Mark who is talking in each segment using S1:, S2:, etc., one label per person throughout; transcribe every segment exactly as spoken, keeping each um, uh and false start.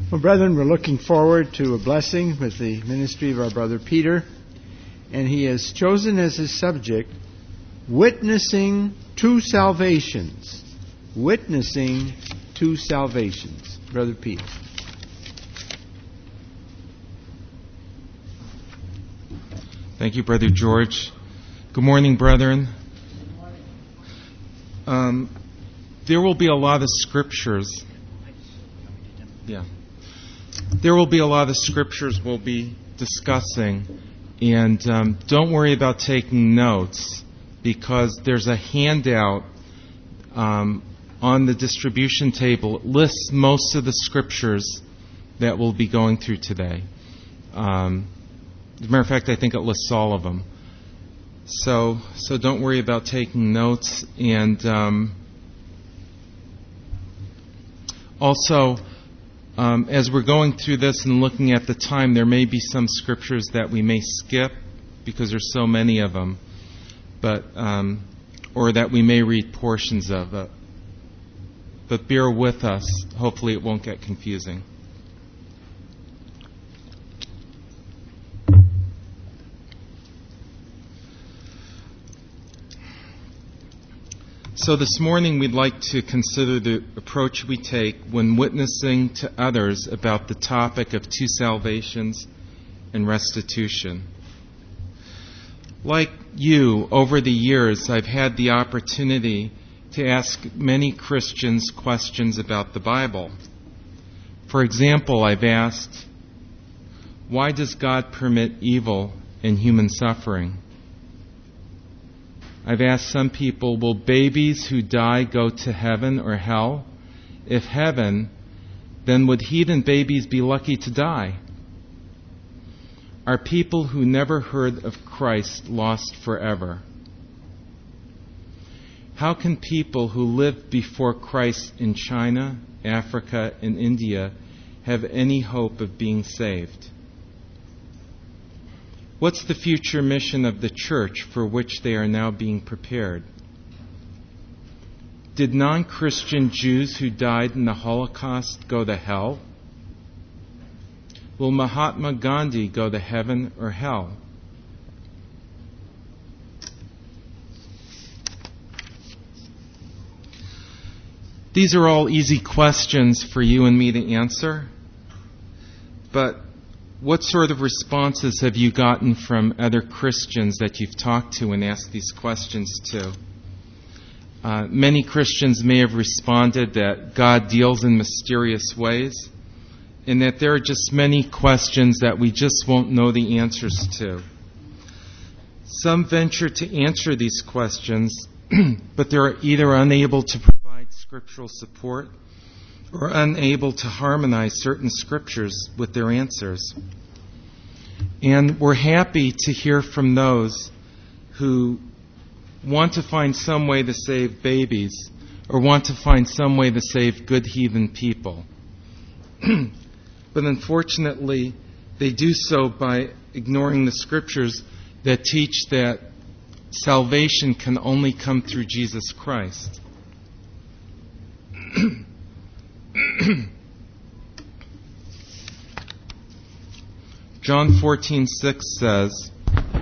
S1: Well, brethren, we're looking forward to a blessing with the ministry of our brother Peter, and he has chosen as his subject, Witnessing to Salvations. Witnessing to Salvations. Brother Peter.
S2: Thank you, Brother George. Good morning, brethren. Um, there will be a lot of scriptures. Yeah. There will be a lot of scriptures we'll be discussing, and um, don't worry about taking notes, because there's a handout um, on the distribution table. It lists most of the scriptures that we'll be going through today. Um, as a matter of fact, I think it lists all of them. So, so don't worry about taking notes. And um, also, um, as we're going through this and looking at the time, there may be some scriptures that we may skip because there's so many of them, but um, or that we may read portions of it. But bear with us. Hopefully, it won't get confusing. So this morning we'd like to consider the approach we take when witnessing to others about the topic of two salvations and restitution. Like you, over the years I've had the opportunity to ask many Christians questions about the Bible. For example, I've asked, why does God permit evil and human suffering? I've asked some people, will babies who die go to heaven or hell? If heaven, then would heathen babies be lucky to die? Are people who never heard of Christ lost forever? How can people who lived before Christ in China, Africa, and India have any hope of being saved? What's the future mission of the church for which they are now being prepared? Did non-Christian Jews who died in the Holocaust go to hell? Will Mahatma Gandhi go to heaven or hell? These are all easy questions for you and me to answer, but what sort of responses have you gotten from other Christians that you've talked to and asked these questions to? Uh, many Christians may have responded that God deals in mysterious ways, and that there are just many questions that we just won't know the answers to. Some venture to answer these questions, but they're either unable to provide scriptural support or unable to harmonize certain scriptures with their answers. And we're happy to hear from those who want to find some way to save babies or want to find some way to save good heathen people. But unfortunately, they do so by ignoring the scriptures that teach that salvation can only come through Jesus Christ. John fourteen six says,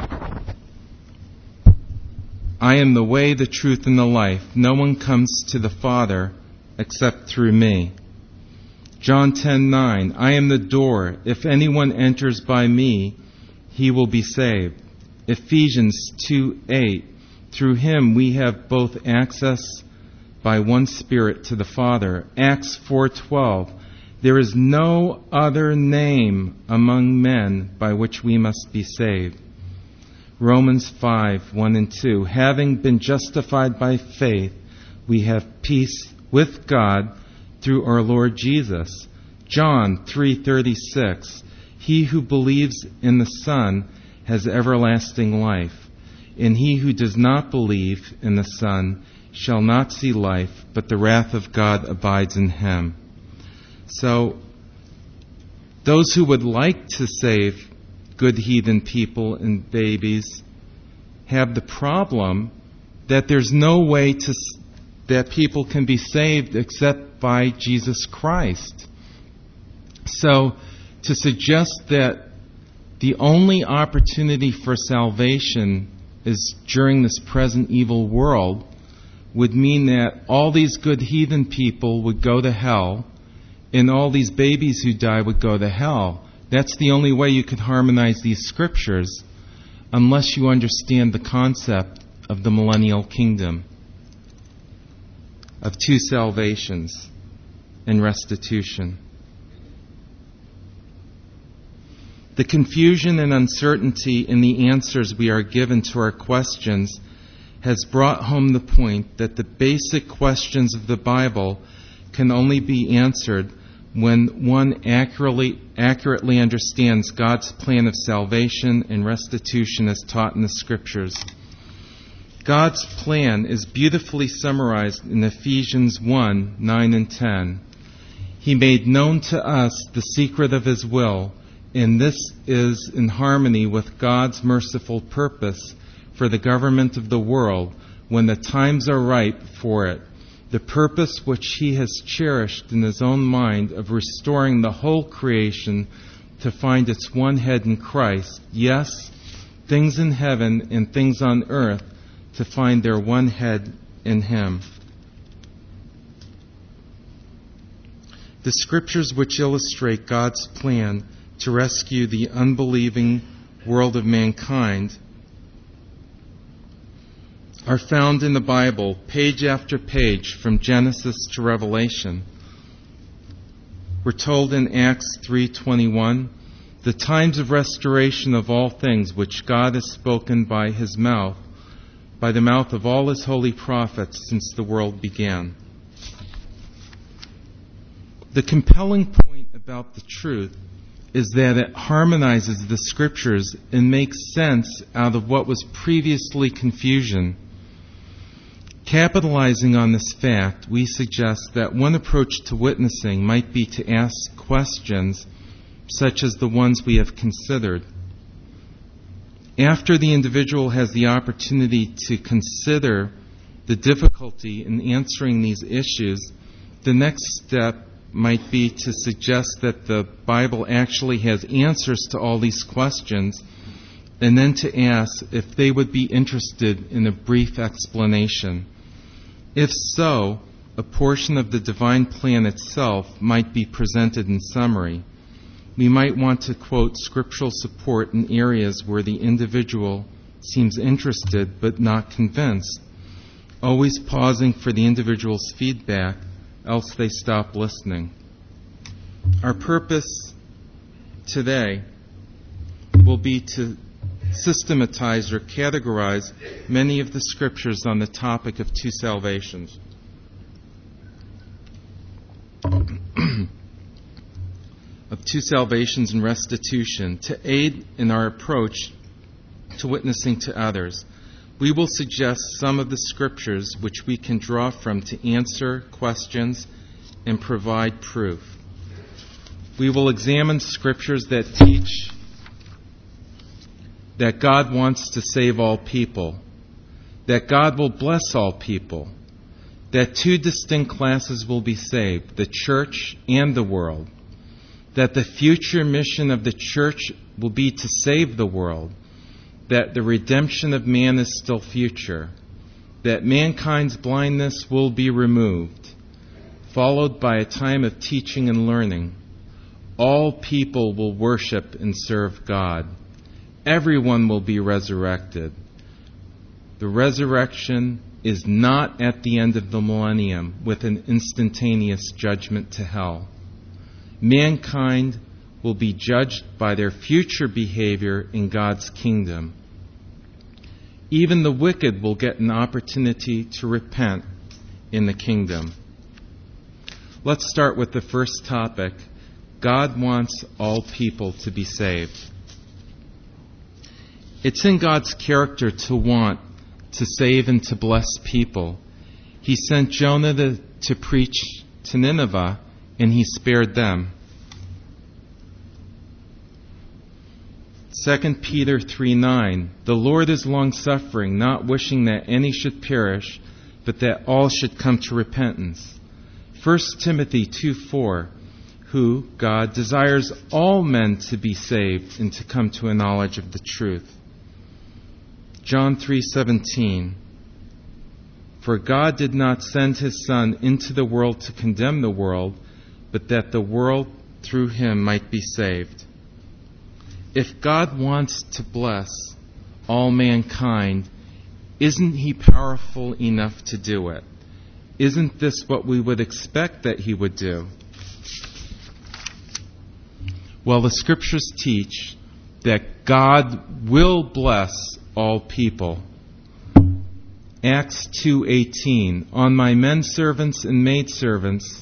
S2: I am the way, the truth, and the life. No one comes to the Father except through me. John ten nine, I am the door. If anyone enters by me, he will be saved. Ephesians two eight, through him we have both access by one Spirit to the Father. Acts four twelve, there is no other name among men by which we must be saved. Romans five one and two, having been justified by faith, we have peace with God through our Lord Jesus. John three thirty-six, he who believes in the Son has everlasting life, and he who does not believe in the Son shall not see life, but the wrath of God abides in him. So, those who would like to save good heathen people and babies have the problem that there's no way to that people can be saved except by Jesus Christ. So, to suggest that the only opportunity for salvation is during this present evil world would mean that all these good heathen people would go to hell and all these babies who die would go to hell. That's the only way you could harmonize these scriptures, unless you understand the concept of the millennial kingdom, of two salvations and restitution. The confusion and uncertainty in the answers we are given to our questions has brought home the point that the basic questions of the Bible can only be answered when one accurately, accurately understands God's plan of salvation and restitution as taught in the Scriptures. God's plan is beautifully summarized in Ephesians one, nine and ten. He made known to us the secret of His will, and this is in harmony with God's merciful purpose for the government of the world when the times are ripe for it, the purpose which He has cherished in His own mind of restoring the whole creation to find its one head in Christ, yes, things in heaven and things on earth to find their one head in Him. The Scriptures which illustrate God's plan to rescue the unbelieving world of mankind are found in the Bible, page after page, from Genesis to Revelation. We're told in Acts three twenty-one, the times of restoration of all things which God has spoken by His mouth, by the mouth of all His holy prophets since the world began. The compelling point about the truth is that it harmonizes the Scriptures and makes sense out of what was previously confusion. Capitalizing on this fact, we suggest that one approach to witnessing might be to ask questions such as the ones we have considered. After the individual has the opportunity to consider the difficulty in answering these issues, the next step might be to suggest that the Bible actually has answers to all these questions, and then to ask if they would be interested in a brief explanation. If so, a portion of the divine plan itself might be presented in summary. We might want to quote scriptural support in areas where the individual seems interested but not convinced, always pausing for the individual's feedback, else they stop listening. Our purpose today will be to systematize or categorize many of the scriptures on the topic of two salvations. of two salvations and restitution to aid in our approach to witnessing to others. We will suggest some of the scriptures which we can draw from to answer questions and provide proof. We will examine scriptures that teach that God wants to save all people, that God will bless all people, that two distinct classes will be saved, the church and the world, that the future mission of the church will be to save the world, that the redemption of man is still future, that mankind's blindness will be removed, followed by a time of teaching and learning. All people will worship and serve God. Everyone will be resurrected. The resurrection is not at the end of the millennium with an instantaneous judgment to hell. Mankind will be judged by their future behavior in God's kingdom. Even the wicked will get an opportunity to repent in the kingdom. Let's start with the first topic. God wants all people to be saved. It's in God's character to want, to save, and to bless people. He sent Jonah to, to preach to Nineveh, and He spared them. Second Peter three nine, the Lord is long-suffering, not wishing that any should perish, but that all should come to repentance. First Timothy two four, who, God, desires all men to be saved and to come to a knowledge of the truth. John three seventeen. For God did not send his Son into the world to condemn the world, but that the world through him might be saved. If God wants to bless all mankind, isn't he powerful enough to do it? Isn't this what we would expect that he would do? Well, the scriptures teach that God will bless all people. Acts two eighteen, on my men servants and maidservants,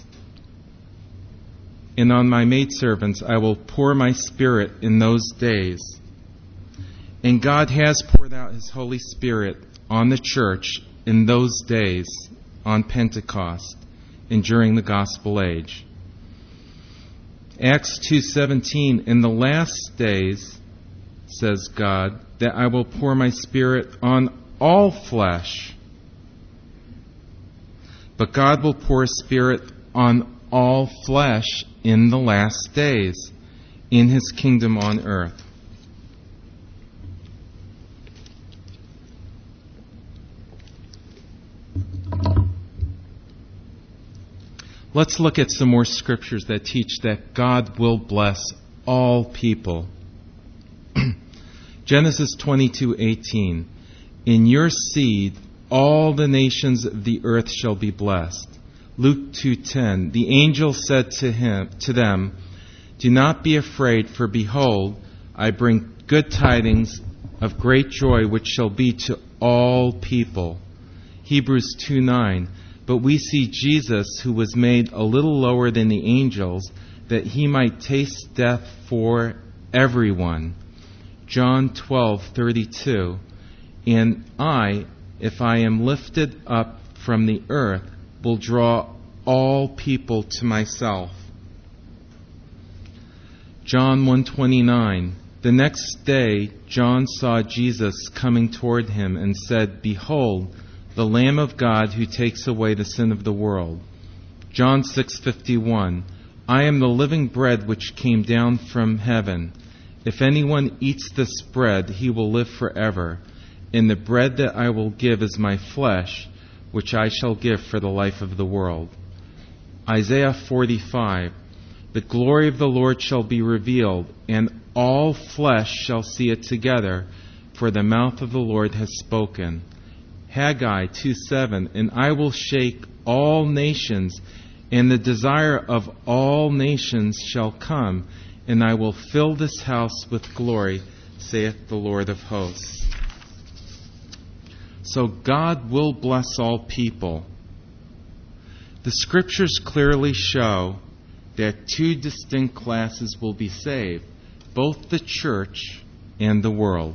S2: and on my maidservants I will pour my Spirit in those days. And God has poured out his Holy Spirit on the church in those days, on Pentecost, and during the gospel age. Acts two seventeen, in the last days, says God, that I will pour my Spirit on all flesh. But God will pour his Spirit on all flesh in the last days, in his kingdom on earth. Let's look at some more scriptures that teach that God will bless all people. Genesis twenty-two eighteen. In your seed all the nations of the earth shall be blessed. Luke two ten. The angel said to him to them, do not be afraid, for behold, I bring good tidings of great joy which shall be to all people. Hebrews two nine. But we see Jesus, who was made a little lower than the angels, that he might taste death for everyone. John twelve thirty-two. And I, if I am lifted up from the earth, will draw all people to myself. John one twenty-nine. The next day John saw Jesus coming toward him and said, behold, the Lamb of God who takes away the sin of the world. John six fifty-one. I am the living bread which came down from heaven. If anyone eats this bread, he will live forever. And the bread that I will give is my flesh, which I shall give for the life of the world. Isaiah forty-five. The glory of the Lord shall be revealed, and all flesh shall see it together, for the mouth of the Lord has spoken. Haggai two seven. And I will shake all nations, and the desire of all nations shall come, and I will fill this house with glory, saith the Lord of hosts. So God will bless all people. The scriptures clearly show that two distinct classes will be saved, both the church and the world.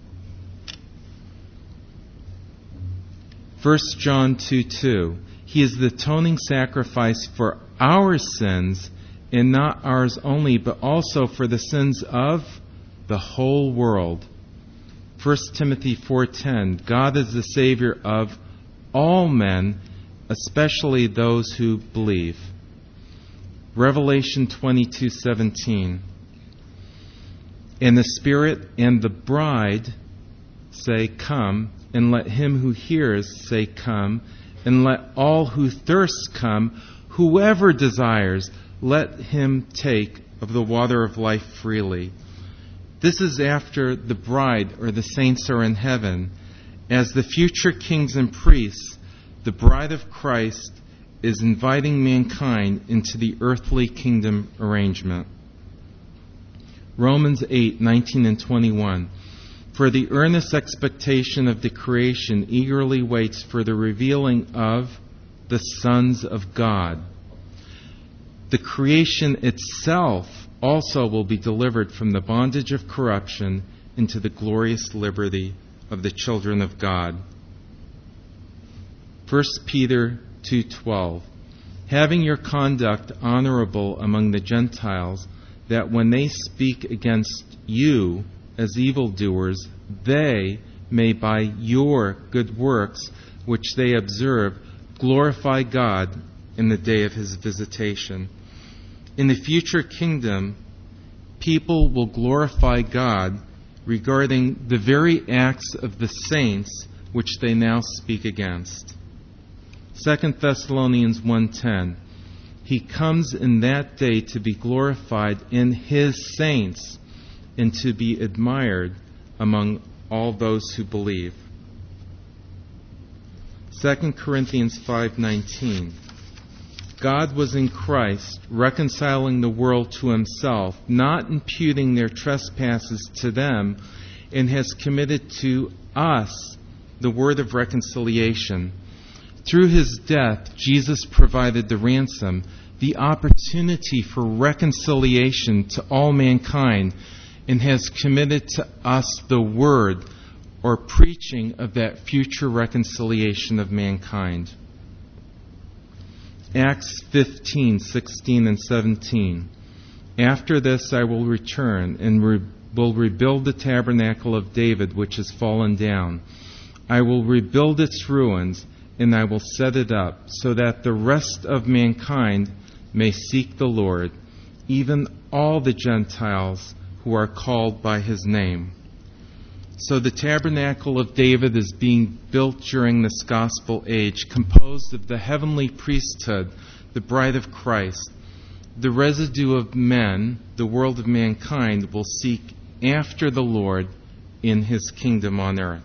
S2: First John two two. He is the atoning sacrifice for our sins, and not ours only, but also for the sins of the whole world. First Timothy four ten. God is the Savior of all men, especially those who believe. Revelation twenty-two seventeen. And the Spirit and the bride say, come, and let him who hears say, come, and let all who thirst come, whoever desires, let him take of the water of life freely. This is after the bride or the saints are in heaven. As the future kings and priests, the bride of Christ is inviting mankind into the earthly kingdom arrangement. Romans eight nineteen and twenty-one. For the earnest expectation of the creation eagerly waits for the revealing of the sons of God. The creation itself also will be delivered from the bondage of corruption into the glorious liberty of the children of God. First Peter two twelve. Having your conduct honorable among the Gentiles, that when they speak against you as evildoers, they may by your good works which they observe glorify God in the day of his visitation. In the future kingdom, people will glorify God regarding the very acts of the saints which they now speak against. Second Thessalonians one ten. He comes in that day to be glorified in his saints and to be admired among all those who believe. Second Corinthians five nineteen. God was in Christ, reconciling the world to himself, not imputing their trespasses to them, and has committed to us the word of reconciliation. Through his death, Jesus provided the ransom, the opportunity for reconciliation to all mankind, and has committed to us the word, or preaching of that future reconciliation of mankind. Acts fifteen sixteen and seventeen. After this I will return and re- will rebuild the tabernacle of David which has fallen down. I will rebuild its ruins, and I will set it up, so that the rest of mankind may seek the Lord, even all the Gentiles who are called by his name. So the tabernacle of David is being built during this gospel age, composed of the heavenly priesthood, the bride of Christ. The residue of men, the world of mankind, will seek after the Lord in his kingdom on earth.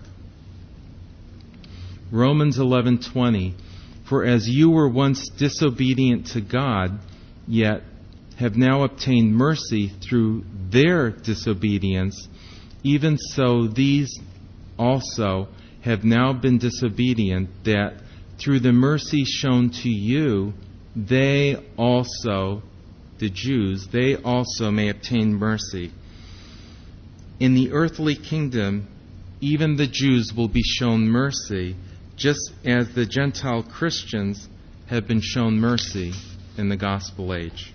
S2: Romans eleven twenty. For as you were once disobedient to God, yet have now obtained mercy through their disobedience, even so these also have now been disobedient, that through the mercy shown to you, they also, the Jews, they also may obtain mercy. In the earthly kingdom, even the Jews will be shown mercy, just as the Gentile Christians have been shown mercy in the gospel age.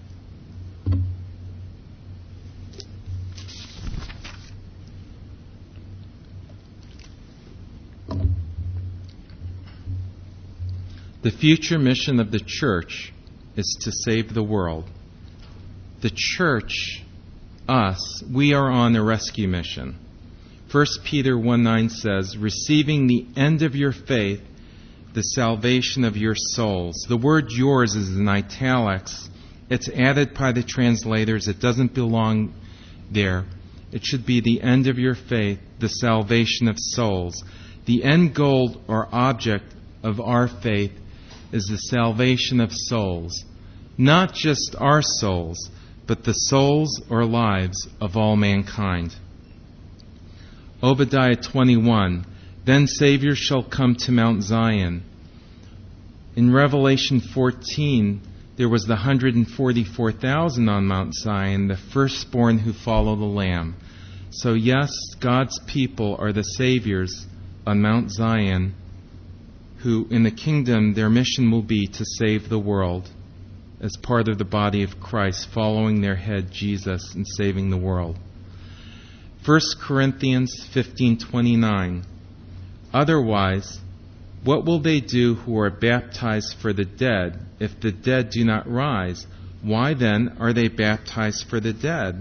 S2: The future mission of the church is to save the world. The church, us, we are on a rescue mission. First Peter one nine says, receiving the end of your faith, the salvation of your souls. The word yours is in italics. It's added by the translators. It doesn't belong there. It should be the end of your faith, the salvation of souls. The end goal or object of our faith is the salvation of souls. Not just our souls, but the souls or lives of all mankind. Obadiah twenty-one, then Savior shall come to Mount Zion. In Revelation fourteen, there was the one hundred forty-four thousand on Mount Zion, the firstborn who follow the Lamb. So yes, God's people are the Saviors on Mount Zion, who in the kingdom their mission will be to save the world as part of the body of Christ, following their head Jesus and saving the world. First Corinthians fifteen twenty-nine. Otherwise, what will they do who are baptized for the dead if the dead do not rise? Why then are they baptized for the dead?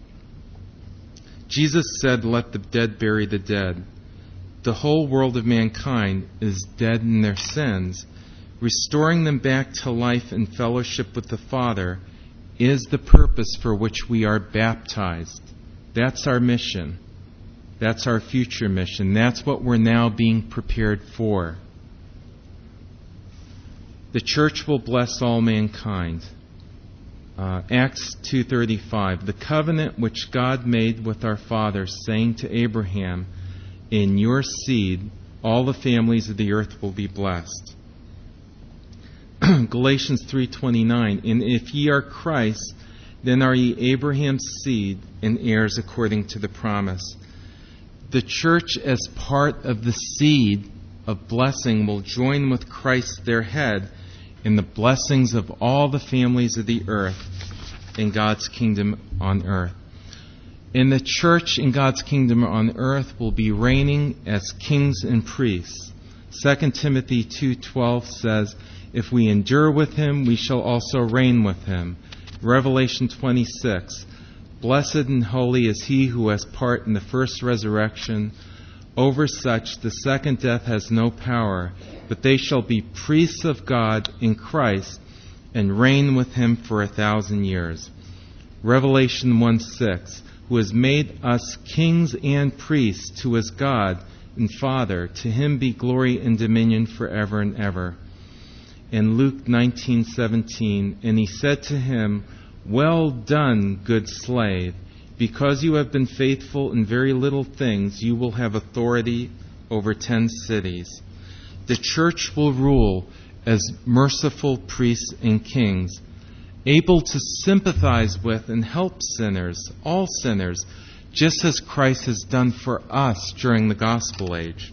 S2: Jesus said, let the dead bury the dead. The whole world of mankind is dead in their sins. Restoring them back to life and fellowship with the Father is the purpose for which we are baptized. That's our mission. That's our future mission. That's what we're now being prepared for. The church will bless all mankind. Uh, Acts two thirty-five. The covenant which God made with our fathers, saying to Abraham, in your seed all the families of the earth will be blessed. Galatians three twenty-nine. And if ye are Christ, then are ye Abraham's seed and heirs according to the promise. The church, as part of the seed of blessing, will join with Christ their head in the blessings of all the families of the earth in God's kingdom on earth. And the church in God's kingdom on earth will be reigning as kings and priests. Second Timothy two twelve says, if we endure with him, we shall also reign with him. Revelation twenty-six, blessed and holy is he who has part in the first resurrection. Over such the second death has no power, but they shall be priests of God in Christ and reign with him for a thousand years. Revelation one six, who has made us kings and priests to his God and Father. To him be glory and dominion forever and ever. In Luke nineteen seventeen, and he said to him, well done, good slave. Because you have been faithful in very little things, you will have authority over ten cities. The church will rule as merciful priests and kings, able to sympathize with and help sinners, all sinners, just as Christ has done for us during the gospel age.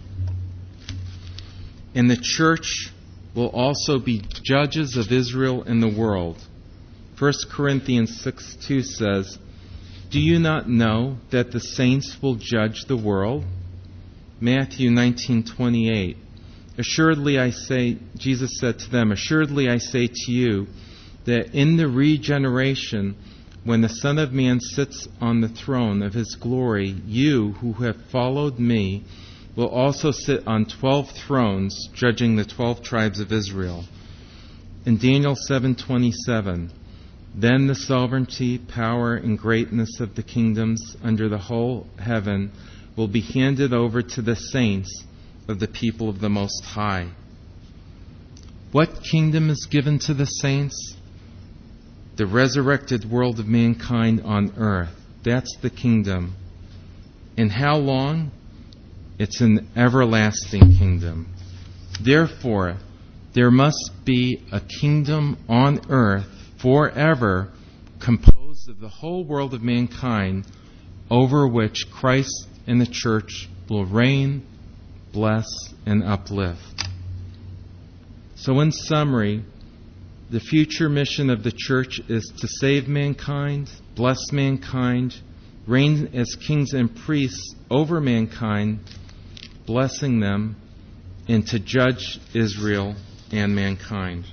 S2: And the church will also be judges of Israel and the world. First Corinthians six two says, do you not know that the saints will judge the world? Matthew nineteen twenty-eight, assuredly I say, Jesus said to them, assuredly I say to you, that in the regeneration, when the Son of Man sits on the throne of his glory, you who have followed me will also sit on twelve thrones, judging the twelve tribes of Israel. In Daniel seven twenty-seven, then the sovereignty, power, and greatness of the kingdoms under the whole heaven will be handed over to the saints of the people of the Most High. What kingdom is given to the saints? The resurrected world of mankind on earth. That's the kingdom. And how long? It's an everlasting kingdom. Therefore, there must be a kingdom on earth forever, composed of the whole world of mankind, over which Christ and the church will reign, bless, and uplift. So in summary, the future mission of the church is to save mankind, bless mankind, reign as kings and priests over mankind, blessing them, and to judge Israel and mankind.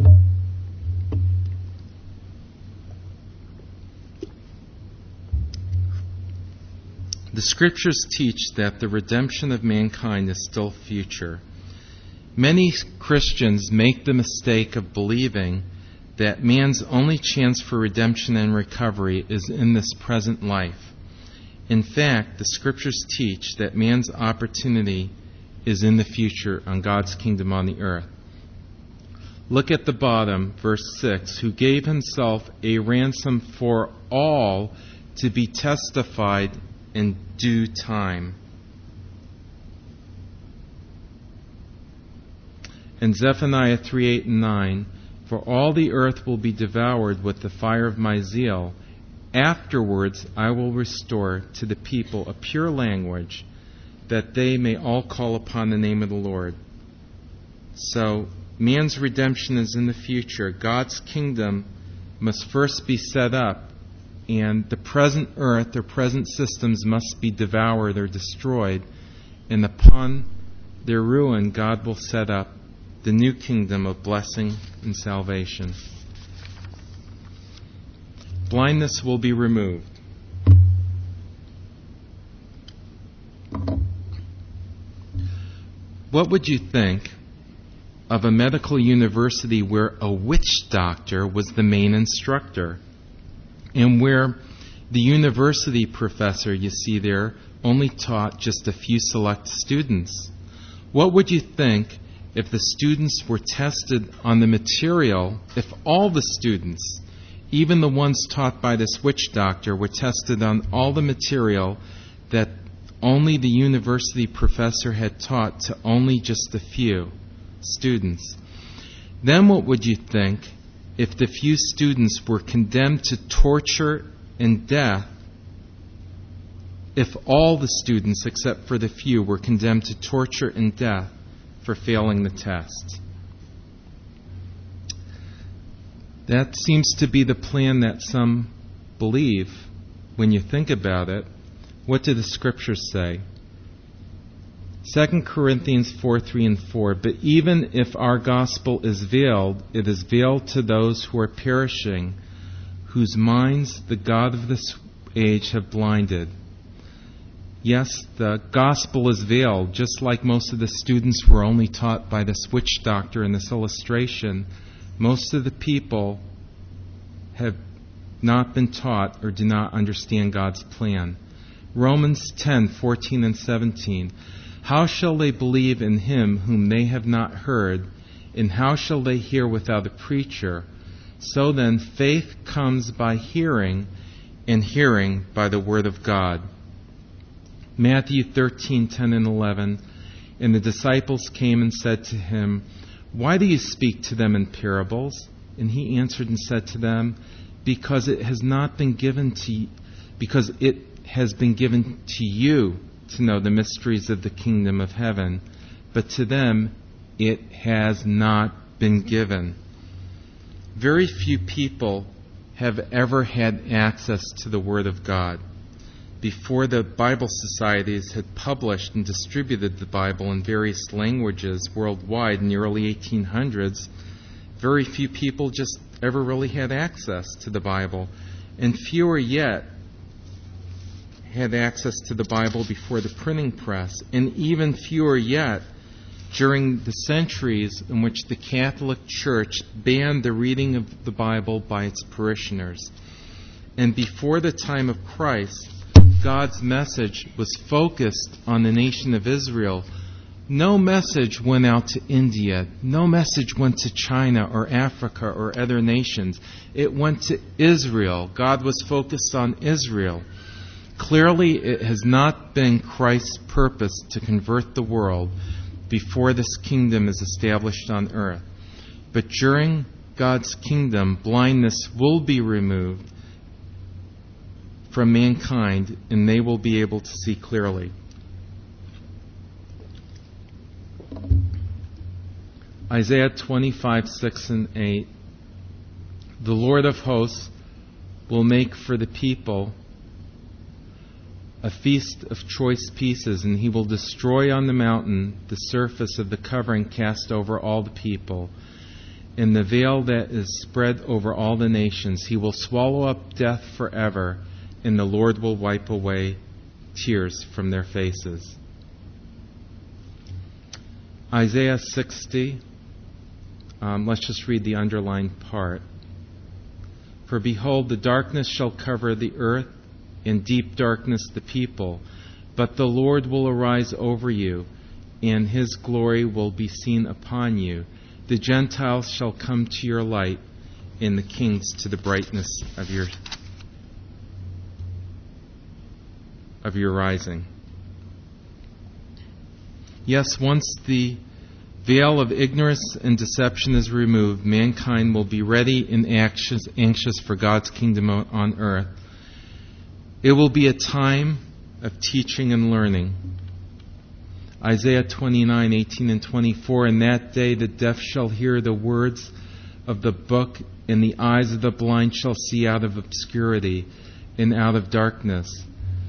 S2: The scriptures teach that the redemption of mankind is still future. Many Christians make the mistake of believing that man's only chance for redemption and recovery is in this present life. In fact, the scriptures teach that man's opportunity is in the future on God's kingdom on the earth. Look at the bottom, verse six, who gave himself a ransom for all to be testified in due time. In Zephaniah three eight and nine, for all the earth will be devoured with the fire of my zeal. Afterwards I will restore to the people a pure language, that they may all call upon the name of the Lord. So, man's redemption is in the future. God's kingdom must first be set up, and the present earth or present systems must be devoured or destroyed, and upon their ruin God will set up the new kingdom of blessing and salvation. Blindness will be removed. What would you think of a medical university where a witch doctor was the main instructor, and where the university professor you see there only taught just a few select students? What would you think if the students were tested on the material, if all the students, even the ones taught by this witch doctor, were tested on all the material that only the university professor had taught to only just a few students? Then what would you think if the few students were condemned to torture and death, if all the students except for the few were condemned to torture and death for failing the test? That seems to be the plan that some believe when you think about it. What do the scriptures say? Second Corinthians four, three and four, but even if our gospel is veiled, it is veiled to those who are perishing, whose minds the God of this age have blinded. Yes, the gospel is veiled, just like most of the students were only taught by this witch doctor in this illustration. Most of the people have not been taught or do not understand God's plan. Romans ten, fourteen and seventeen. How shall they believe in him whom they have not heard? And how shall they hear without a preacher? So then, faith comes by hearing, and hearing by the word of God. Matthew thirteen, ten and eleven. And the disciples came and said to him, Why do you speak to them in parables? And he answered and said to them, Because it has not been given to because it has been given to you to know the mysteries of the kingdom of heaven, but to them it has not been given. Very few people have ever had access to the Word of God. Before the Bible societies had published and distributed the Bible in various languages worldwide in the early eighteen hundreds, very few people just ever really had access to the Bible. And fewer yet had access to the Bible before the printing press. And even fewer yet during the centuries in which the Catholic Church banned the reading of the Bible by its parishioners. And before the time of Christ, God's message was focused on the nation of Israel. No message went out to India. No message went to China or Africa or other nations. It went to Israel. God was focused on Israel. Clearly, it has not been Christ's purpose to convert the world before this kingdom is established on earth. But during God's kingdom, blindness will be removed from mankind, and they will be able to see clearly. Isaiah twenty-five, six and eight. The Lord of hosts will make for the people a feast of choice pieces, and he will destroy on the mountain the surface of the covering cast over all the people, and the veil that is spread over all the nations. He will swallow up death forever, and the Lord will wipe away tears from their faces. Isaiah sixty. Um, let's just read the underlined part. For behold, the darkness shall cover the earth, and deep darkness the people. But the Lord will arise over you, and his glory will be seen upon you. The Gentiles shall come to your light, and the kings to the brightness of your of your rising. Yes, once the veil of ignorance and deception is removed, mankind will be ready and anxious, anxious for God's kingdom on earth. It will be a time of teaching and learning. Isaiah twenty-nine, eighteen and twenty-four. In that day the deaf shall hear the words of the book, and the eyes of the blind shall see out of obscurity and out of darkness.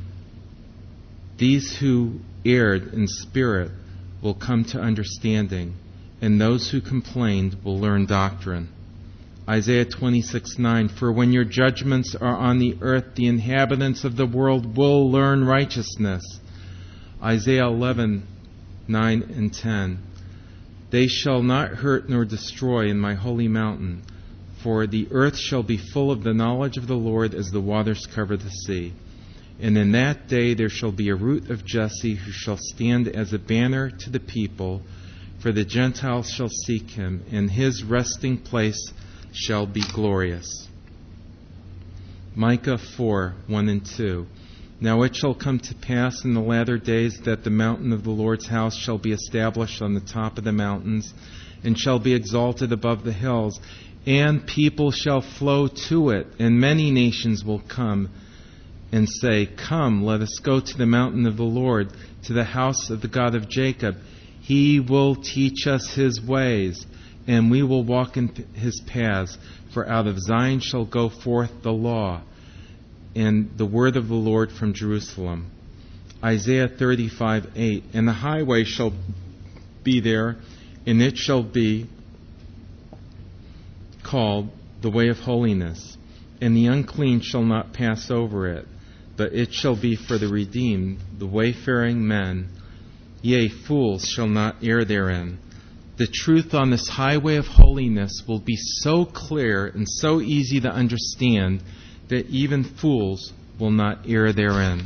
S2: These who erred in spirit will come to understanding, and those who complained will learn doctrine. Isaiah twenty-six, nine. For when your judgments are on the earth, the inhabitants of the world will learn righteousness. Isaiah eleven, nine and ten. They shall not hurt nor destroy in my holy mountain, for the earth shall be full of the knowledge of the Lord as the waters cover the sea. And in that day there shall be a root of Jesse, who shall stand as a banner to the people, for the Gentiles shall seek him, and his resting place shall be glorious. Micah four, one and two. Now it shall come to pass in the latter days that the mountain of the Lord's house shall be established on the top of the mountains, and shall be exalted above the hills, and people shall flow to it, and many nations will come and say, Come, let us go to the mountain of the Lord, to the house of the God of Jacob. He will teach us his ways, and we will walk in his paths. For out of Zion shall go forth the law, and the word of the Lord from Jerusalem. Isaiah thirty-five, eight. And the highway shall be there, and it shall be called the way of holiness. and the unclean shall not pass over it, but it shall be for the redeemed, the wayfaring men. Yea, fools shall not err therein. The truth on this highway of holiness will be so clear and so easy to understand that even fools will not err therein.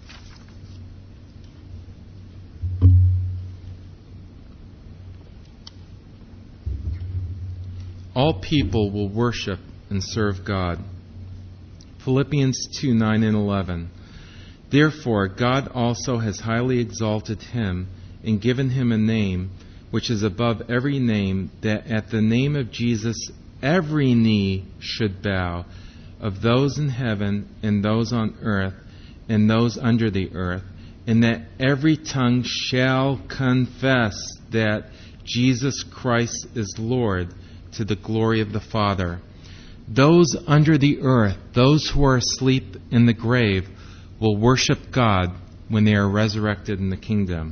S2: All people will worship and serve God. Philippians two, nine and eleven. Therefore God also has highly exalted him and given him a name which is above every name, that at the name of Jesus every knee should bow, of those in heaven and those on earth and those under the earth, and that every tongue shall confess that Jesus Christ is Lord, to the glory of the Father. Those under the earth, those who are asleep in the grave, will worship God when they are resurrected in the kingdom.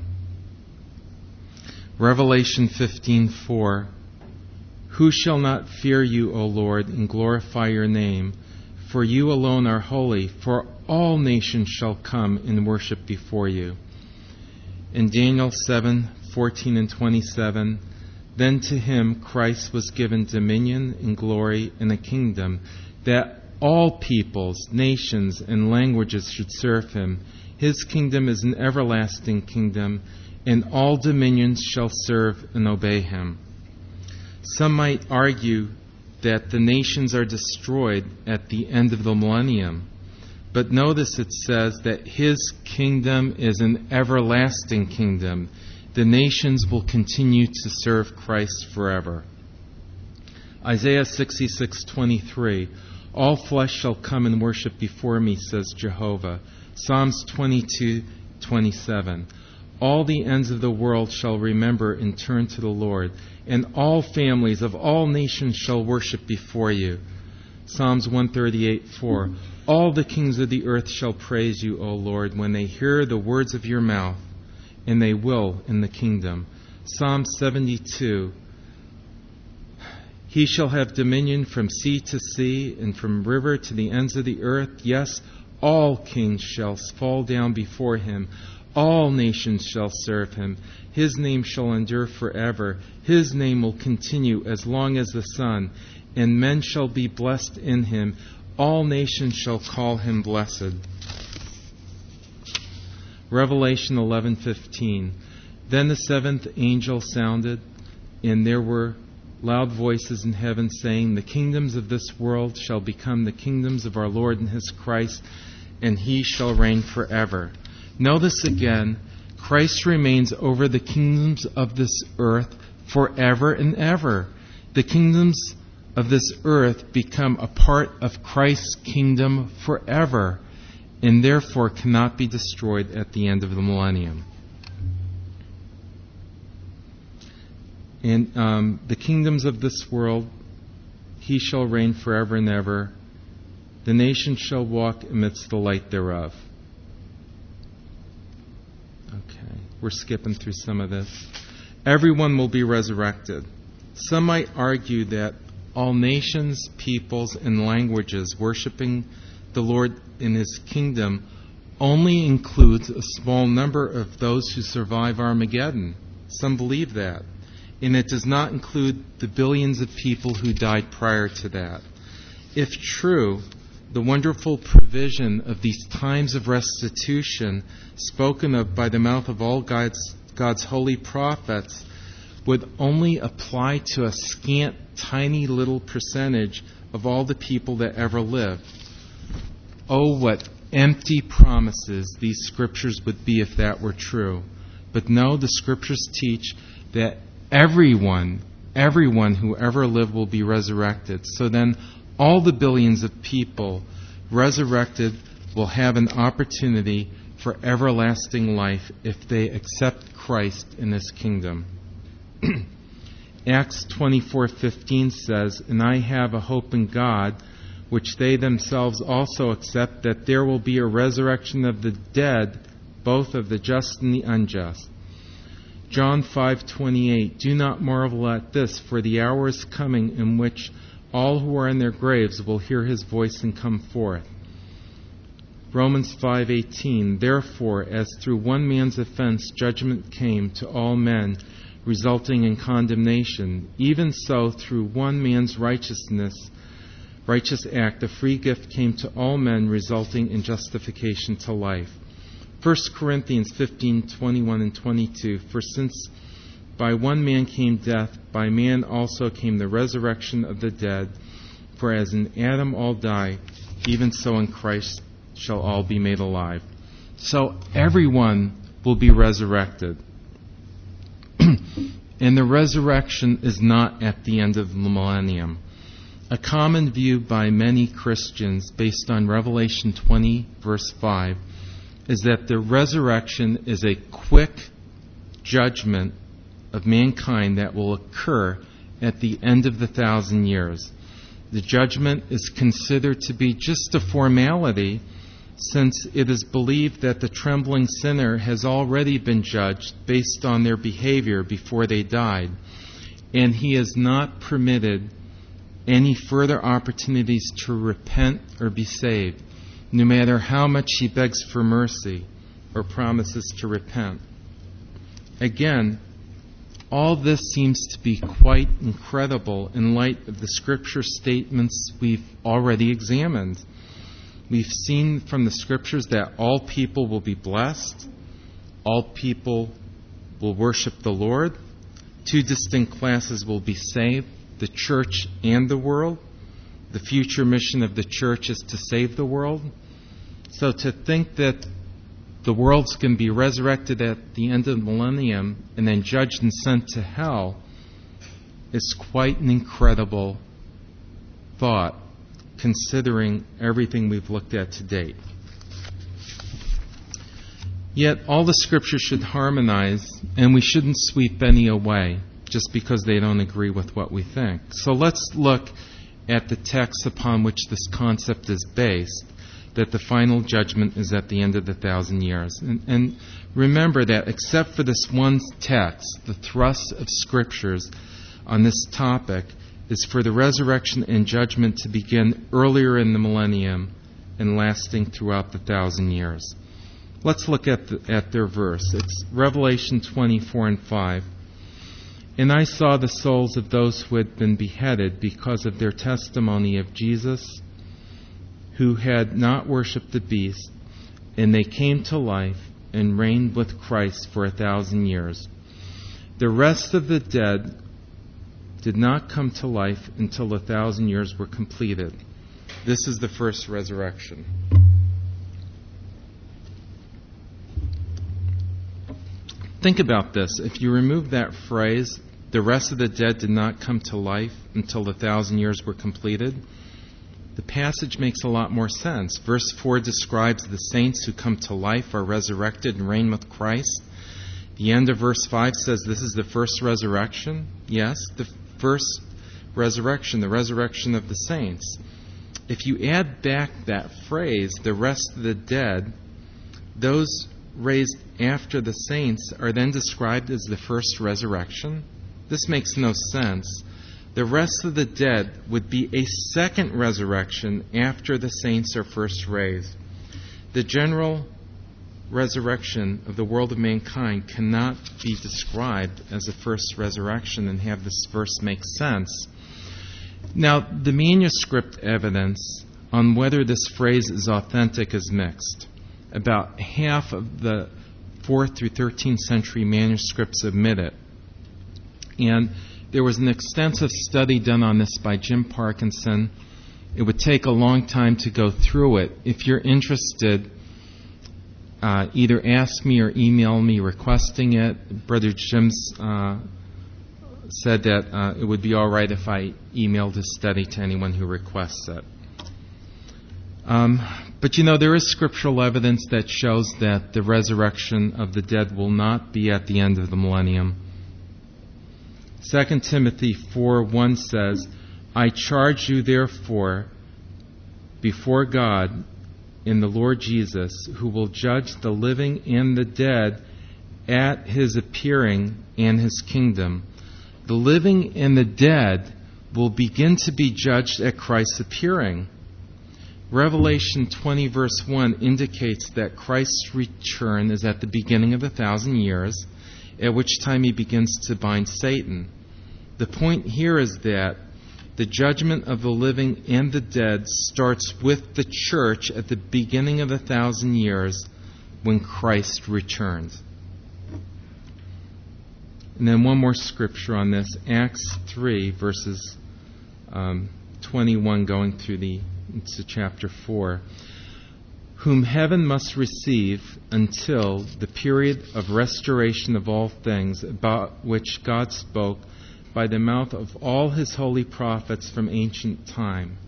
S2: Revelation fifteen four. Who shall not fear you, O Lord, and glorify your name? For you alone are holy, for all nations shall come and worship before you. In Daniel seven fourteen and twenty-seven, then to him Christ was given dominion and glory and a kingdom, that all peoples, nations, and languages should serve him. His kingdom is an everlasting kingdom, and all dominions shall serve and obey him. Some might argue that the nations are destroyed at the end of the millennium. But notice it says that his kingdom is an everlasting kingdom. The nations will continue to serve Christ forever. Isaiah sixty-six twenty-three. All flesh shall come and worship before me, says Jehovah. Psalms twenty-two twenty-seven. All the ends of the world shall remember and turn to the Lord, and all families of all nations shall worship before you. Psalms one thirty-eight four. All the kings of the earth shall praise you, O Lord, when they hear the words of your mouth, and they will in the kingdom. Psalm seventy-two. He shall have dominion from sea to sea, and from river to the ends of the earth. Yes, all kings shall fall down before him. All nations shall serve him. His name shall endure forever. His name will continue as long as the sun, and men shall be blessed in him. All nations shall call him blessed. Revelation eleven fifteen. Then the seventh angel sounded, and there were loud voices in heaven saying, the kingdoms of this world shall become the kingdoms of our Lord and his Christ, and he shall reign forever. Notice again, Christ remains over the kingdoms of this earth forever and ever. The kingdoms of this earth become a part of Christ's kingdom forever, and therefore cannot be destroyed at the end of the millennium. And um, the kingdoms of this world, he shall reign forever and ever. The nations shall walk amidst the light thereof. Okay, we're skipping through some of this. Everyone will be resurrected. Some might argue that all nations, peoples, and languages worshiping the Lord in his kingdom only includes a small number of those who survive Armageddon. Some believe that. And it does not include the billions of people who died prior to that. If true, the wonderful provision of these times of restitution spoken of by the mouth of all God's, God's holy prophets would only apply to a scant, tiny little percentage of all the people that ever lived. Oh, what empty promises these scriptures would be if that were true. But no, the scriptures teach that everyone, everyone who ever lived will be resurrected. So then all the billions of people resurrected will have an opportunity for everlasting life if they accept Christ in his kingdom. Acts twenty-four fifteen says, and I have a hope in God, which they themselves also accept, that there will be a resurrection of the dead, both of the just and the unjust. John five twenty-eight, do not marvel at this, for the hour is coming in which All who are in their graves will hear his voice and come forth. Romans five eighteen, therefore, as through one man's offense judgment came to all men, resulting in condemnation, even so through one man's righteousness, righteous act, a free gift came to all men, resulting in justification to life. First Corinthians fifteen twenty-one and twenty-two, for since by one man came death, by man also came the resurrection of the dead, for as in Adam all die, even so in Christ shall all be made alive. So everyone will be resurrected. And the resurrection is not at the end of the millennium. A common view by many Christians, based on Revelation twenty, verse five, is that the resurrection is a quick judgment of mankind that will occur at the end of the thousand years. The judgment is considered to be just a formality, since it is believed that the trembling sinner has already been judged based on their behavior before they died, and he is not permitted any further opportunities to repent or be saved, no matter how much he begs for mercy or promises to repent. Again, all this seems to be quite incredible in light of the scripture statements we've already examined. We've seen from the scriptures that all people will be blessed, all people will worship the Lord, two distinct classes will be saved, the church and the world. The future mission of the church is to save the world. So to think that the world's going to be resurrected at the end of the millennium and then judged and sent to hell is quite an incredible thought, considering everything we've looked at to date. Yet all the scriptures should harmonize, and we shouldn't sweep any away just because they don't agree with what we think. So let's look at the text upon which this concept is based, that the final judgment is at the end of the thousand years. And, and remember that except for this one text, the thrust of scriptures on this topic is for the resurrection and judgment to begin earlier in the millennium and lasting throughout the thousand years. Let's look at, the, at their verse. It's Revelation twenty-four and five. And I saw the souls of those who had been beheaded because of their testimony of Jesus, who had not worshipped the beast, and they came to life and reigned with Christ for a thousand years. The rest of the dead did not come to life until the thousand years were completed. This is the first resurrection. Think about this. If you remove that phrase, the rest of the dead did not come to life until the thousand years were completed, the passage makes a lot more sense. Verse four describes the saints who come to life, are resurrected, and reign with Christ. The end of verse five says this is the first resurrection. Yes, the first resurrection, the resurrection of the saints. If you add back that phrase, the rest of the dead, those raised after the saints are then described as the first resurrection. This makes no sense. The rest of the dead would be a second resurrection after the saints are first raised. The general resurrection of the world of mankind cannot be described as a first resurrection and have this verse make sense. Now, the manuscript evidence on whether this phrase is authentic is mixed. About half of the fourth through thirteenth century manuscripts admit it. And there was an extensive study done on this by Jim Parkinson. It would take a long time to go through it. If you're interested, uh, either ask me or email me requesting it. Brother Jim's uh, said that uh, it would be all right if I emailed his study to anyone who requests it. Um, but you know, there is scriptural evidence that shows that the resurrection of the dead will not be at the end of the millennium. Second Timothy four one says, I charge you therefore before God in the Lord Jesus, who will judge the living and the dead at his appearing and his kingdom. The living and the dead will begin to be judged at Christ's appearing. Revelation twenty verse one indicates that Christ's return is at the beginning of the thousand years, at which time he begins to bind Satan. The point here is that the judgment of the living and the dead starts with the church at the beginning of the thousand years when Christ returns. And then one more scripture on this, Acts three, verses um, twenty-one, going through the into chapter four. Whom heaven must receive until the period of restoration of all things, about which God spoke by the mouth of all his holy prophets from ancient time.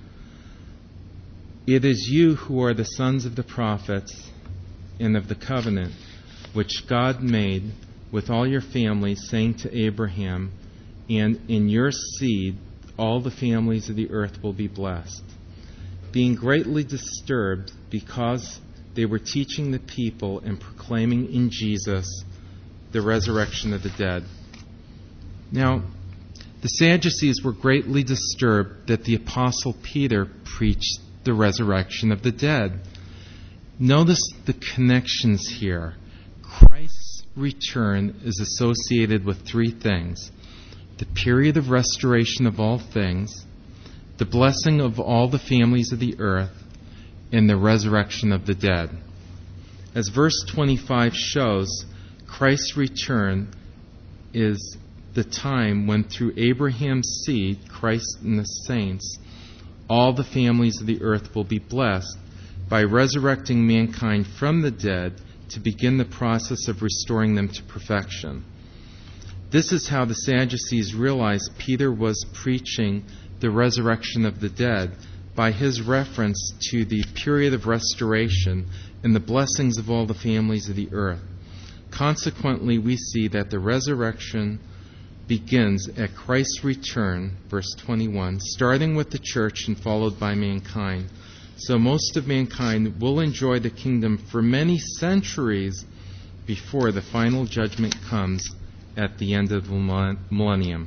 S2: It is you who are the sons of the prophets and of the covenant, which God made with all your families, saying to Abraham, and in your seed all the families of the earth will be blessed. Being greatly disturbed because they were teaching the people and proclaiming in Jesus the resurrection of the dead. Now, the Sadducees were greatly disturbed that the Apostle Peter preached the resurrection of the dead. Notice the connections here. Christ's return is associated with three things: the period of restoration of all things, the blessing of all the families of the earth, and the resurrection of the dead. As verse twenty-five shows, Christ's return is the time when through Abraham's seed, Christ and the saints, all the families of the earth will be blessed by resurrecting mankind from the dead to begin the process of restoring them to perfection. This is how the Sadducees realized Peter was preaching the resurrection of the dead, by his reference to the period of restoration and the blessings of all the families of the earth. Consequently, we see that the resurrection begins at Christ's return, verse twenty-one, starting with the church and followed by mankind. So most of mankind will enjoy the kingdom for many centuries before the final judgment comes at the end of the millennium.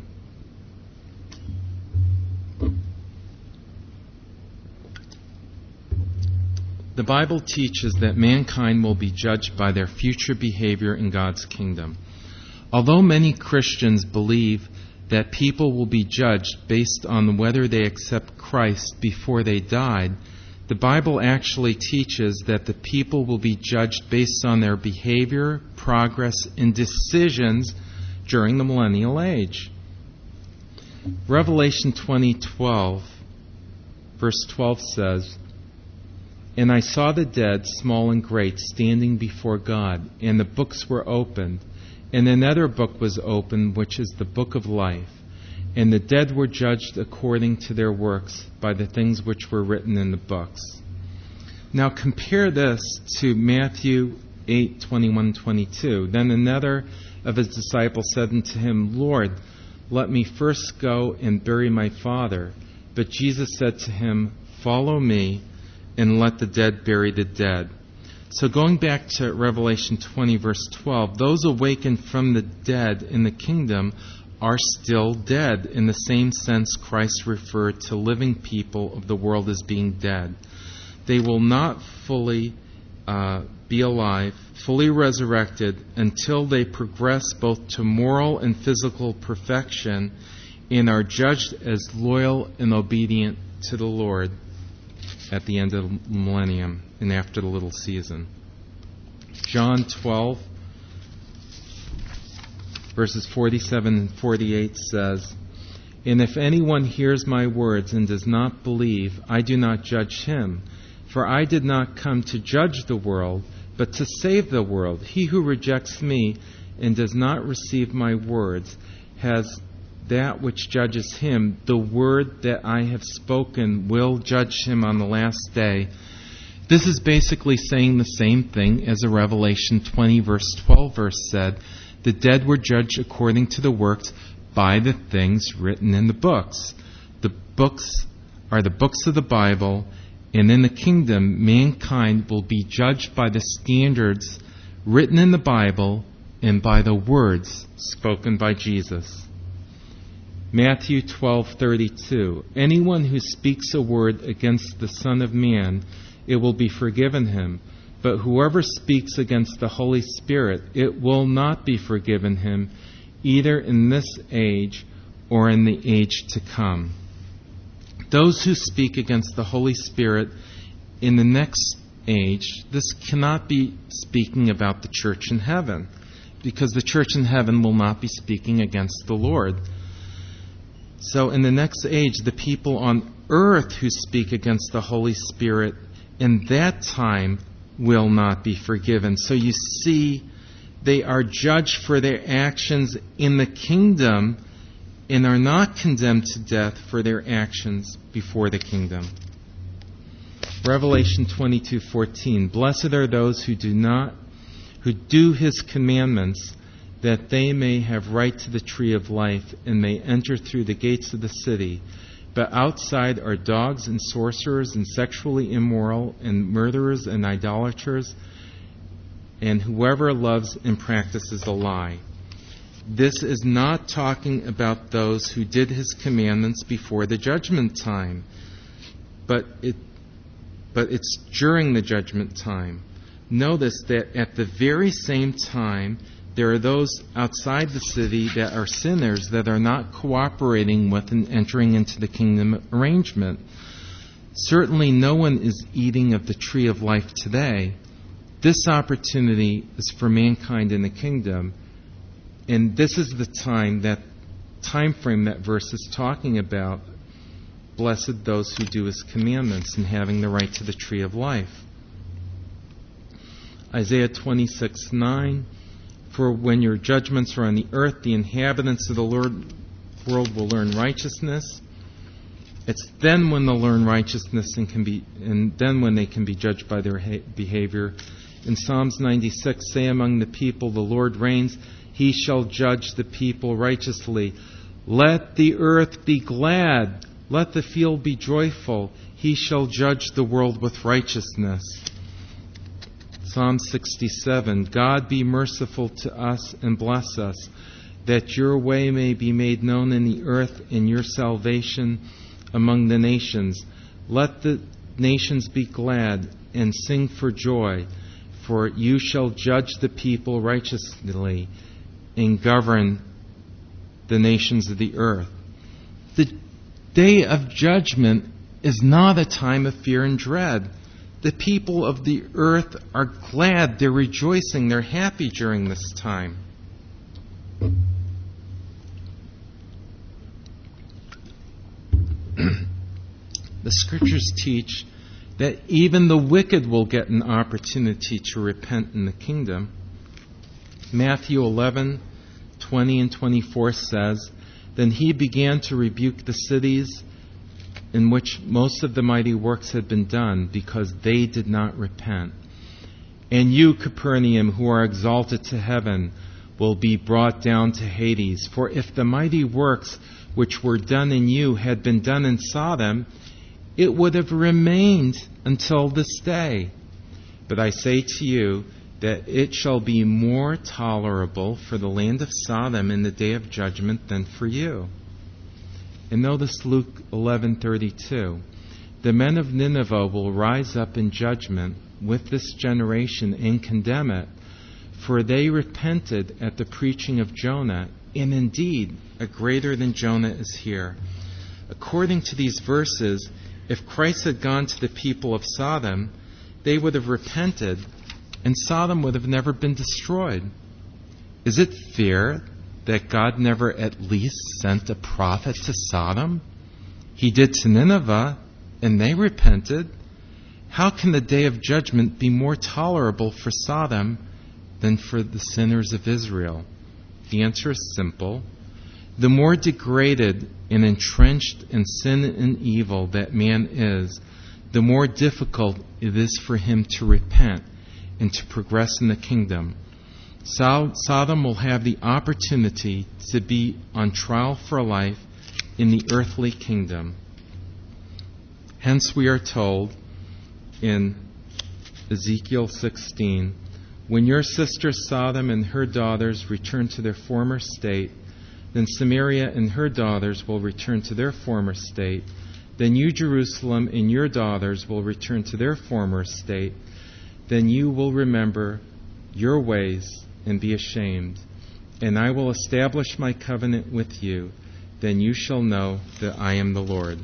S2: The Bible teaches that mankind will be judged by their future behavior in God's kingdom. Although many Christians believe that people will be judged based on whether they accept Christ before they died, the Bible actually teaches that the people will be judged based on their behavior, progress, and decisions during the millennial age. Revelation twenty twelve, verse twelve says, "And I saw the dead, small and great, standing before God, and the books were opened. And another book was opened, which is the book of life. And the dead were judged according to their works by the things which were written in the books." Now compare this to Matthew eight twenty-one to twenty-two. "Then another of his disciples said unto him, Lord, let me first go and bury my father. But Jesus said to him, Follow me, and let the dead bury the dead." So going back to Revelation twenty, verse twelve, those awakened from the dead in the kingdom are still dead in the same sense Christ referred to living people of the world as being dead. They will not fully uh, be alive, fully resurrected, until they progress both to moral and physical perfection and are judged as loyal and obedient to the Lord at the end of the millennium and after the little season. John twelve, verses forty-seven and forty-eight says, "And if anyone hears my words and does not believe, I do not judge him. For I did not come to judge the world, but to save the world. He who rejects me and does not receive my words has that which judges him. The word that I have spoken will judge him on the last day." This is basically saying the same thing as a Revelation twenty, verse twelve verse said. The dead were judged according to the works by the things written in the books. The books are the books of the Bible, and in the kingdom, mankind will be judged by the standards written in the Bible and by the words spoken by Jesus. Matthew twelve thirty-two. Anyone who speaks a word against the Son of Man, it will be forgiven him. But whoever speaks against the Holy Spirit, it will not be forgiven him, either in this age or in the age to come. Those who speak against the Holy Spirit in the next age, this cannot be speaking about the church in heaven, because the church in heaven will not be speaking against the Lord. So in the next age, the people on earth who speak against the Holy Spirit in that time will not be forgiven. So you see, they are judged for their actions in the kingdom and are not condemned to death for their actions before the kingdom. Revelation twenty-two fourteen. Blessed are those who do not, who do his commandments, that they may have right to the tree of life and may enter through the gates of the city. But outside are dogs and sorcerers and sexually immoral and murderers and idolaters and whoever loves and practices a lie. This is not talking about those who did his commandments before the judgment time, but it, but it's during the judgment time. Notice that at the very same time, there are those outside the city that are sinners that are not cooperating with and entering into the kingdom arrangement. Certainly no one is eating of the tree of life today. This opportunity is for mankind in the kingdom. And this is the time, that time frame that verse is talking about. Blessed those who do his commandments and having the right to the tree of life. Isaiah twenty-six nine. For when your judgments are on the earth, the inhabitants of the Lord world will learn righteousness. It's then when they'll learn righteousness and can be, and then when they can be judged by their ha- behavior. In Psalms ninety-six, say among the people, the Lord reigns. He shall judge the people righteously. Let the earth be glad. Let the field be joyful. He shall judge the world with righteousness. Psalm sixty-seven, God be merciful to us and bless us, that your way may be made known in the earth and your salvation among the nations. Let the nations be glad and sing for joy, for you shall judge the people righteously and govern the nations of the earth. The day of judgment is not a time of fear and dread. The people of the earth are glad, they're rejoicing, they're happy during this time. The scriptures teach that even the wicked will get an opportunity to repent in the kingdom. Matthew eleven twenty and twenty-four says, Then he began to rebuke the cities in which most of the mighty works had been done, because they did not repent. And you, Capernaum, who are exalted to heaven, will be brought down to Hades. For if the mighty works which were done in you had been done in Sodom, it would have remained until this day. But I say to you that it shall be more tolerable for the land of Sodom in the day of judgment than for you. And notice Luke eleven thirty-two. The men of Nineveh will rise up in judgment with this generation and condemn it, for they repented at the preaching of Jonah, and indeed a greater than Jonah is here. According to these verses, if Christ had gone to the people of Sodom, they would have repented, and Sodom would have never been destroyed. Is it fair that God never at least sent a prophet to Sodom? He did to Nineveh, and they repented. How can the day of judgment be more tolerable for Sodom than for the sinners of Israel? The answer is simple. The more degraded and entrenched in sin and evil that man is, the more difficult it is for him to repent and to progress in the kingdom. Sodom will have the opportunity to be on trial for life in the earthly kingdom. Hence we are told in Ezekiel sixteen, when your sister Sodom and her daughters return to their former state, Then Samaria and her daughters will return to their former state. Then you, Jerusalem, and your daughters will return to their former state. Then you will remember your ways and be ashamed. And I will establish my covenant with you. Then you shall know that I am the Lord.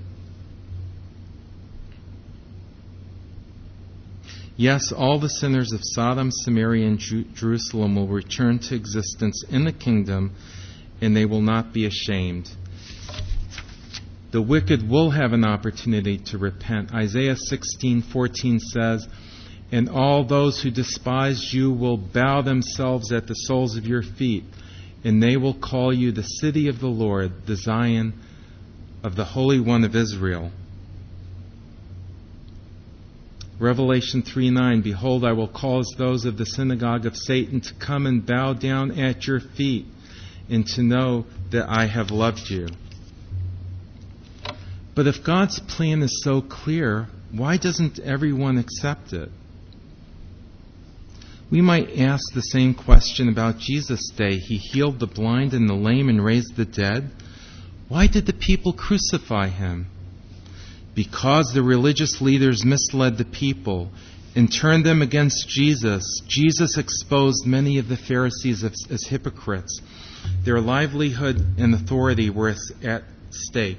S2: Yes, all the sinners of Sodom, Samaria, and Ju- Jerusalem will return to existence in the kingdom, and they will not be ashamed. The wicked will have an opportunity to repent. Isaiah sixteen fourteen says, "And all those who despise you will bow themselves at the soles of your feet, and they will call you the city of the Lord, the Zion of the Holy One of Israel." Revelation three nine, "Behold, I will cause those of the synagogue of Satan to come and bow down at your feet, and to know that I have loved you." But if God's plan is so clear, why doesn't everyone accept it? We might ask the same question about Jesus' day. He healed the blind and the lame and raised the dead. Why did the people crucify him? Because the religious leaders misled the people and turned them against Jesus. Jesus exposed many of the Pharisees as, as hypocrites. Their livelihood and authority were at stake.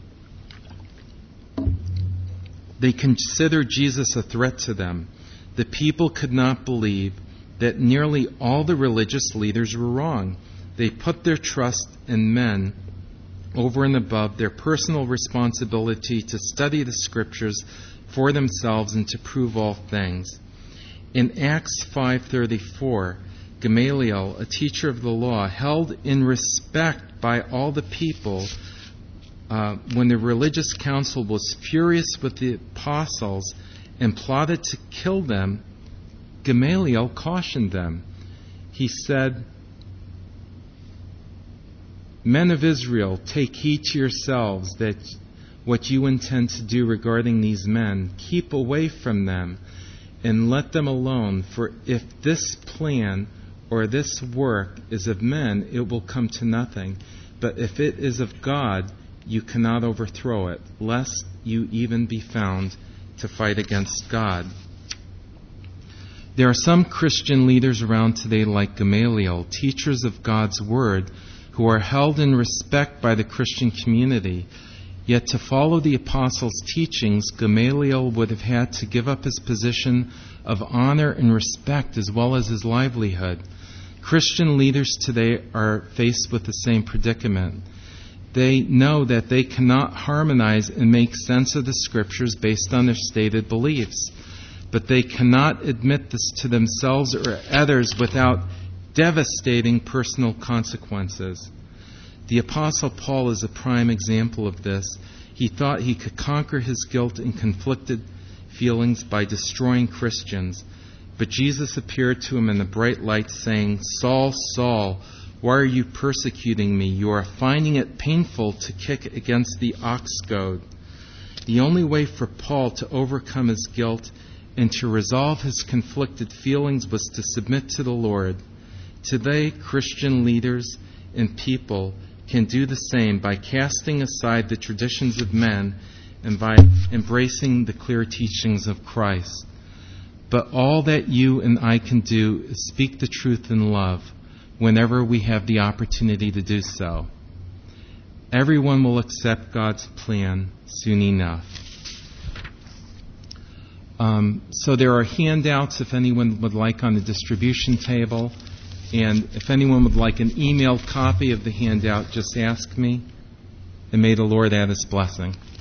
S2: They considered Jesus a threat to them. The people could not believe that nearly all the religious leaders were wrong. They put their trust in men over and above their personal responsibility to study the Scriptures for themselves and to prove all things. In Acts five thirty-four, Gamaliel, a teacher of the law, held in respect by all the people, uh, when the religious council was furious with the apostles and plotted to kill them, Gamaliel cautioned them. He said, "Men of Israel, take heed to yourselves that what you intend to do regarding these men, keep away from them and let them alone. For if this plan or this work is of men, it will come to nothing. But if it is of God, you cannot overthrow it, lest you even be found to fight against God." There are some Christian leaders around today like Gamaliel, teachers of God's Word, who are held in respect by the Christian community. Yet to follow the apostles' teachings, Gamaliel would have had to give up his position of honor and respect as well as his livelihood. Christian leaders today are faced with the same predicament. They know that they cannot harmonize and make sense of the Scriptures based on their stated beliefs, but they cannot admit this to themselves or others without devastating personal consequences. The Apostle Paul is a prime example of this. He thought he could conquer his guilt and conflicted feelings by destroying Christians. But Jesus appeared to him in the bright light, saying, "Saul, Saul, why are you persecuting me? You are finding it painful to kick against the ox goad." The only way for Paul to overcome his guilt and to resolve his conflicted feelings was to submit to the Lord. Today, Christian leaders and people can do the same by casting aside the traditions of men and by embracing the clear teachings of Christ. But all that you and I can do is speak the truth in love whenever we have the opportunity to do so. Everyone will accept God's plan soon enough. Um, so there are handouts if anyone would like on the distribution table. And if anyone would like an emailed copy of the handout, just ask me. And may the Lord add His blessing.